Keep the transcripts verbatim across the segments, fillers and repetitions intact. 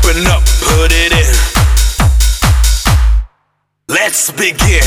Open up, put it in. Let's begin.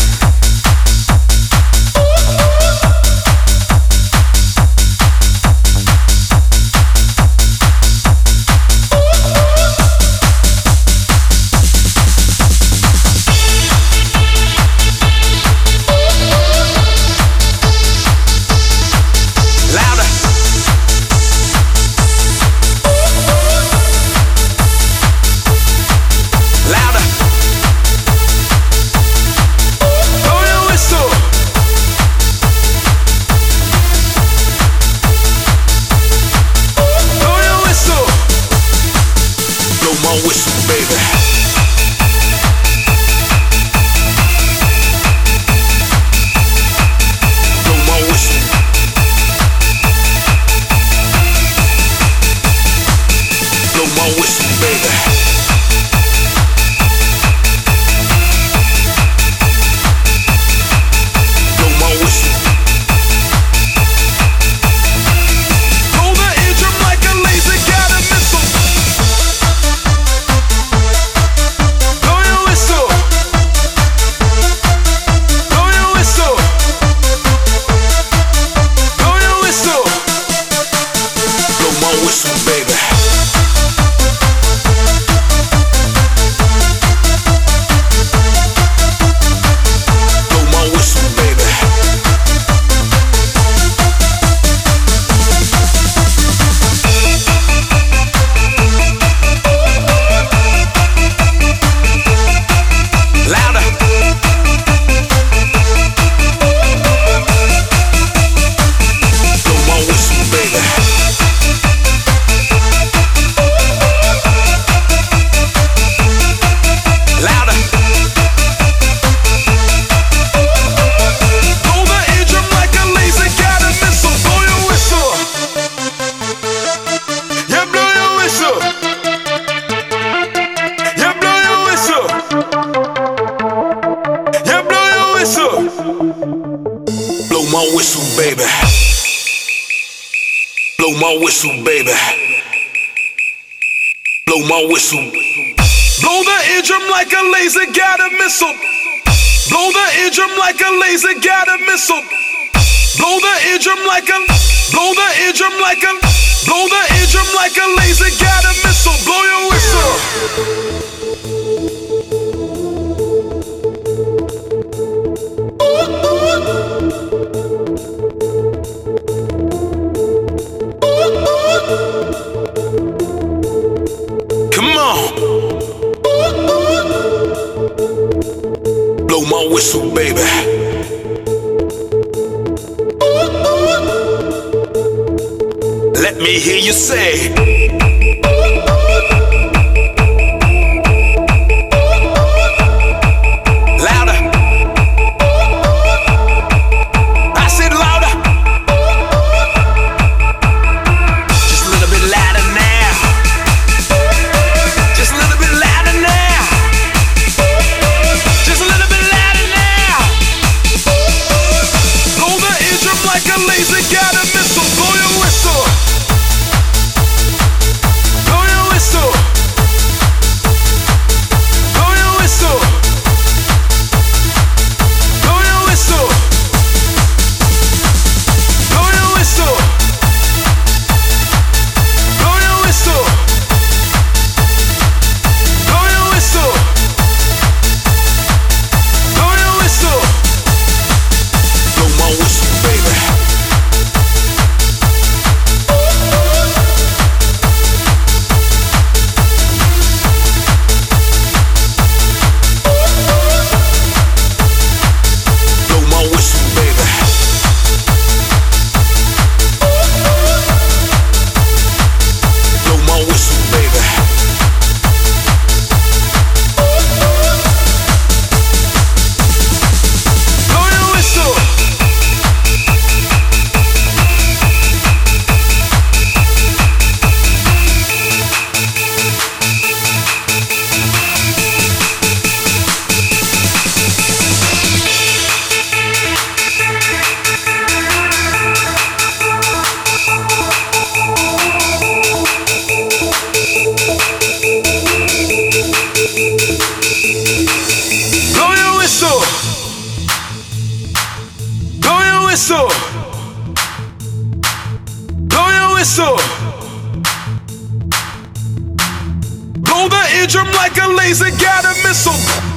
Whistle, baby. Blow my whistle. Blow the eardrum like a laser, got a missile. Blow the eardrum like a laser, got a missile. Blow the eardrum like a, blow the eardrum like a, blow the eardrum like a laser, got a missile. Blow your whistle. Blow my whistle, baby. Let me hear you say. Like a laser, got a missile, blow your whistle. Blow the eardrum like a laser guided missile.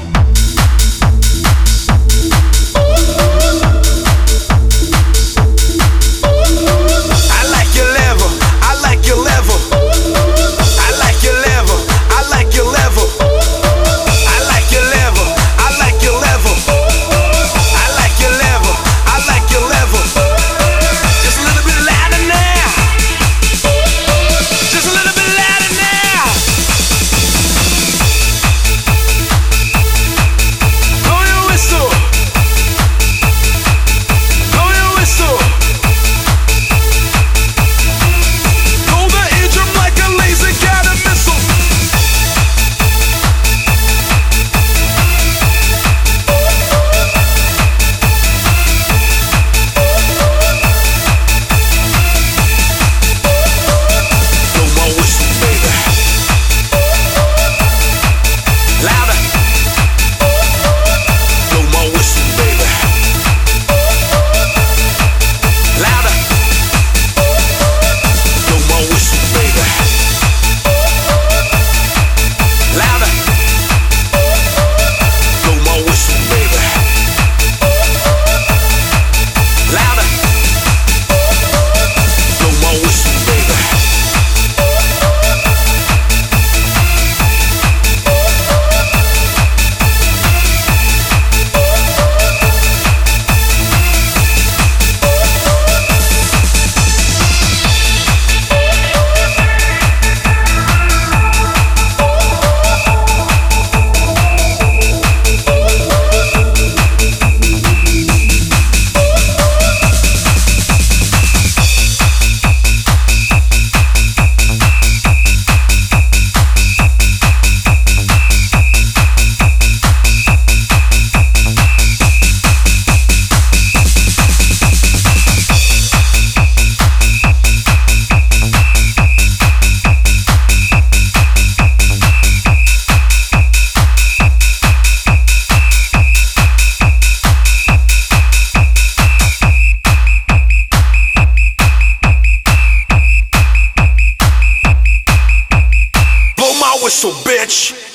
I like your level, I like your level. I like your level, I like your level. I like your level, I like your level. I like your level, I like your level. Just a little bit louder now. Just a little bit louder now. Blow your whistle. Blow your whistle. Blow the eardrum like a laser guided missile. Blow my whistle, baby. Louder. Blow my whistle, baby. Louder. Blow my whistle, baby. Louder. Blow my whistle, baby. Louder. Blow my whistle, baby. Blow my whistle, bitch.